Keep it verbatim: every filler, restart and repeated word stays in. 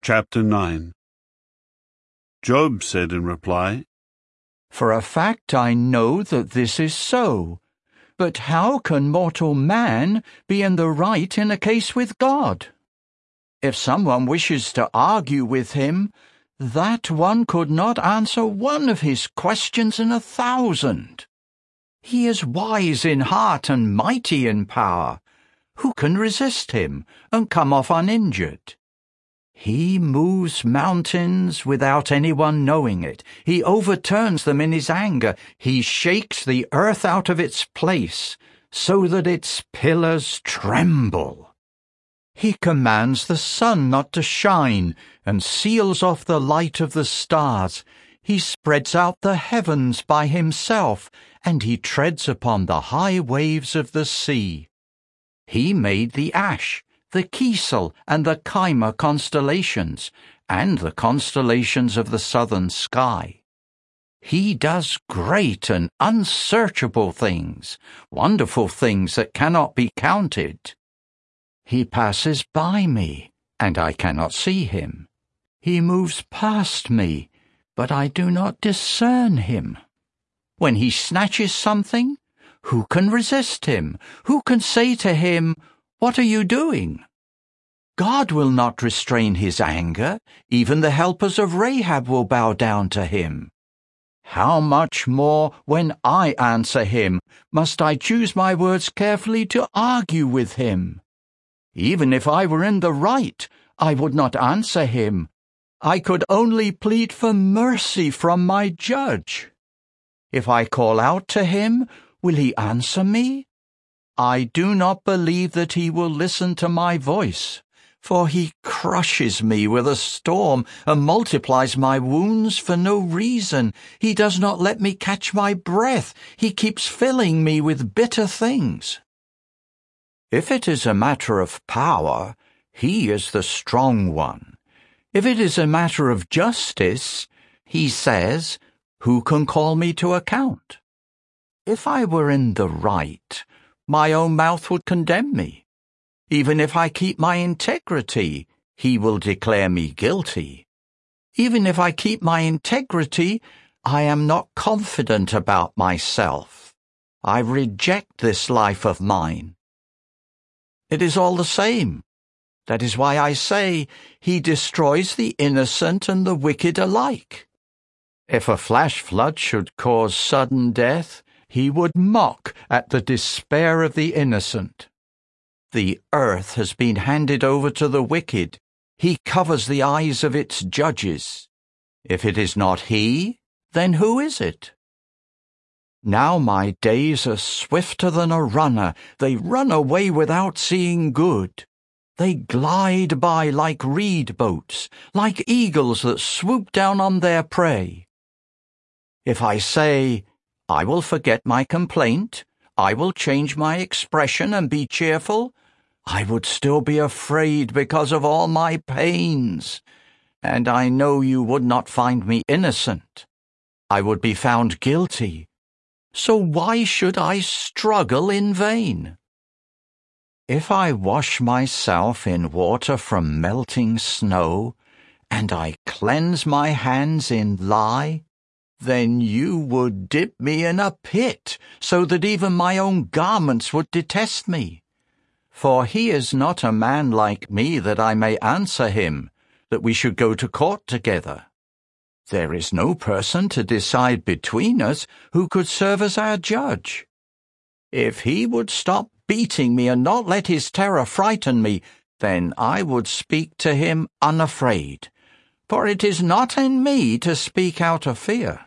Chapter nine. Job said in reply, For a fact I know that this is so. But how can mortal man be in the right in a case with God? If someone wishes to argue with him, that one could not answer one of his questions in a thousand. He is wise in heart and mighty in power. Who can resist him and come off uninjured? He moves mountains without anyone knowing it. He overturns them in his anger. He shakes the earth out of its place so that its pillars tremble. He commands the sun not to shine and seals off the light of the stars. He spreads out the heavens by himself, and he treads upon the high waves of the sea. He made the ash, the Kisel and the Chima constellations, and the constellations of the southern sky. He does great and unsearchable things, wonderful things that cannot be counted. He passes by me, and I cannot see him. He moves past me, but I do not discern him. When he snatches something, who can resist him? Who can say to him, What are you doing? God will not restrain his anger. Even the helpers of Rahab will bow down to him. How much more, when I answer him, must I choose my words carefully to argue with him? Even if I were in the right, I would not answer him. I could only plead for mercy from my judge. If I call out to him, will he answer me? I do not believe that he will listen to my voice, for he crushes me with a storm and multiplies my wounds for no reason. He does not let me catch my breath. He keeps filling me with bitter things. If it is a matter of power, he is the strong one. If it is a matter of justice, he says, Who can call me to account? If I were in the right, my own mouth would condemn me. Even if I keep my integrity, he will declare me guilty. Even if I keep my integrity, I am not confident about myself. I reject this life of mine. It is all the same. That is why I say he destroys the innocent and the wicked alike. If a flash flood should cause sudden death, he would mock at the despair of the innocent. The earth has been handed over to the wicked. He covers the eyes of its judges. If it is not he, then who is it? Now my days are swifter than a runner. They run away without seeing good. They glide by like reed boats, like eagles that swoop down on their prey. If I say, I will forget my complaint, I will change my expression and be cheerful, I would still be afraid because of all my pains, and I know you would not find me innocent. I would be found guilty. So why should I struggle in vain? If I wash myself in water from melting snow, and I cleanse my hands in lye, then you would dip me in a pit, so that even my own garments would detest me. For he is not a man like me that I may answer him, that we should go to court together. There is no person to decide between us who could serve as our judge. If he would stop beating me and not let his terror frighten me, then I would speak to him unafraid, for it is not in me to speak out of fear.